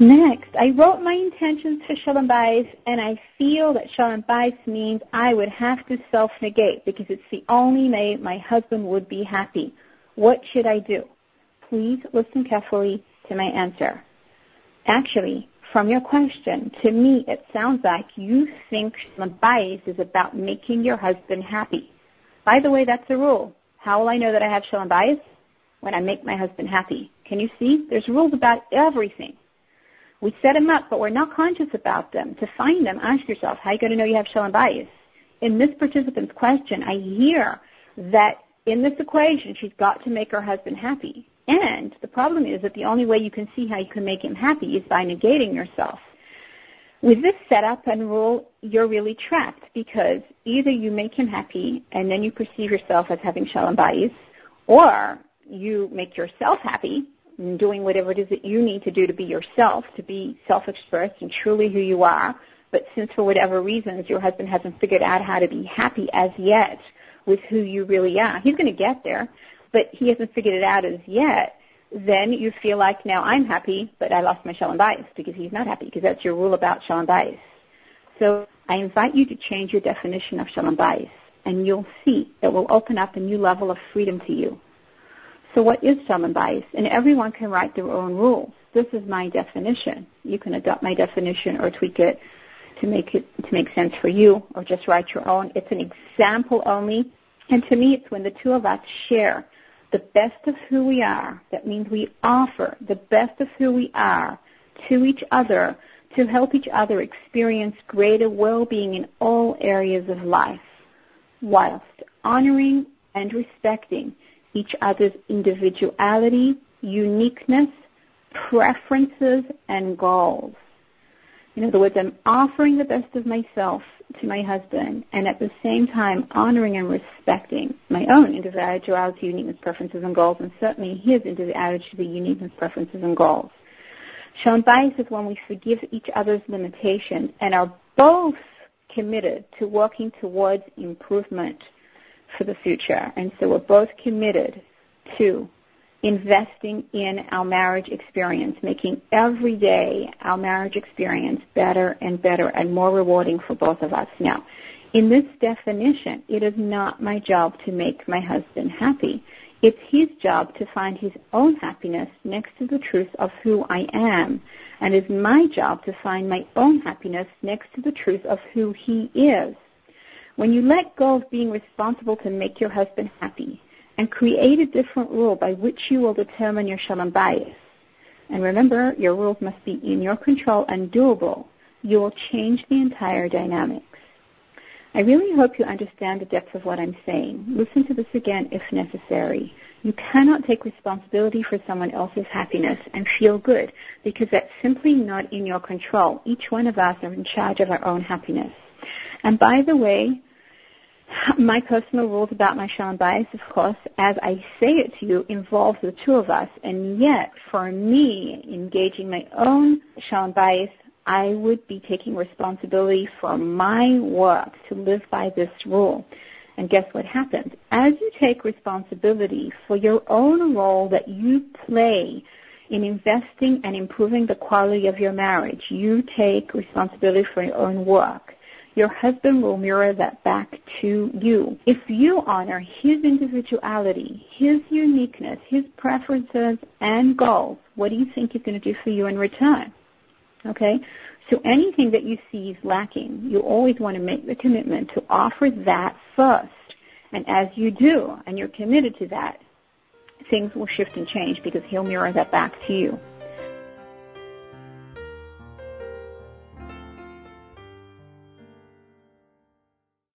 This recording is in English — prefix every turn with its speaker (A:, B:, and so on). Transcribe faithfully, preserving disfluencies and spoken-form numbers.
A: Next, I wrote my intentions for Shalom Bayis, and I feel that Shalom Bayis means I would have to self-negate because it's the only way my husband would be happy. What should I do? Please listen carefully to my answer. Actually, from your question, to me, it sounds like you think Shalom Bayis is about making your husband happy. By the way, that's a rule. How will I know that I have Shalom Bayis? When I make my husband happy. Can you see? There's rules about everything. We set them up, but we're not conscious about them. To find them, ask yourself, how are you going to know you have Shalom Bayis? In this participant's question, I hear that in this equation, she's got to make her husband happy. And the problem is that the only way you can see how you can make him happy is by negating yourself. With this setup and rule, you're really trapped because either you make him happy and then you perceive yourself as having Shalom Bayis, or you make yourself happy and doing whatever it is that you need to do to be yourself, to be self-expressed and truly who you are. But since for whatever reasons your husband hasn't figured out how to be happy as yet with who you really are, he's going to get there, but he hasn't figured it out as yet, then you feel like now I'm happy, but I lost my Shalom Bayis because he's not happy, because that's your rule about Shalom Bayis. So I invite you to change your definition of Shalom Bayis, and you'll see it will open up a new level of freedom to you. So what is Shalom Bayis? And everyone can write their own rules. This is my definition. You can adopt my definition or tweak it to make it to make sense for you, or just write your own. It's an example only. And to me, it's when the two of us share the best of who we are. That means we offer the best of who we are to each other to help each other experience greater well-being in all areas of life, whilst honoring and respecting each other's individuality, uniqueness, preferences, and goals. In other words, I'm offering the best of myself to my husband, and at the same time honoring and respecting my own individuality, uniqueness, preferences, and goals, and certainly his individuality, uniqueness, preferences, and goals. Shalom Bayis is when we forgive each other's limitations and are both committed to working towards improvement for the future. And so we're both committed to investing in our marriage experience, making every day our marriage experience better and better and more rewarding for both of us. Now, in this definition, it is not my job to make my husband happy. It's his job to find his own happiness next to the truth of who I am. And it's my job to find my own happiness next to the truth of who he is. When you let go of being responsible to make your husband happy and create a different rule by which you will determine your Shalom Bayis, and remember, your rules must be in your control and doable, you will change the entire dynamics. I really hope you understand the depth of what I'm saying. Listen to this again if necessary. You cannot take responsibility for someone else's happiness and feel good because that's simply not in your control. Each one of us are in charge of our own happiness. And by the way, my personal rules about my Shalom Bayis, of course, as I say it to you, involves the two of us. And yet, for me, engaging my own Shalom Bayis, I would be taking responsibility for my work to live by this rule. And guess what happens? As you take responsibility for your own role that you play in investing and improving the quality of your marriage, you take responsibility for your own work. Your husband will mirror that back to you. If you honor his individuality, his uniqueness, his preferences and goals, what do you think he's going to do for you in return? Okay? So anything that you see is lacking, you always want to make the commitment to offer that first. And as you do, and you're committed to that, things will shift and change because he'll mirror that back to you.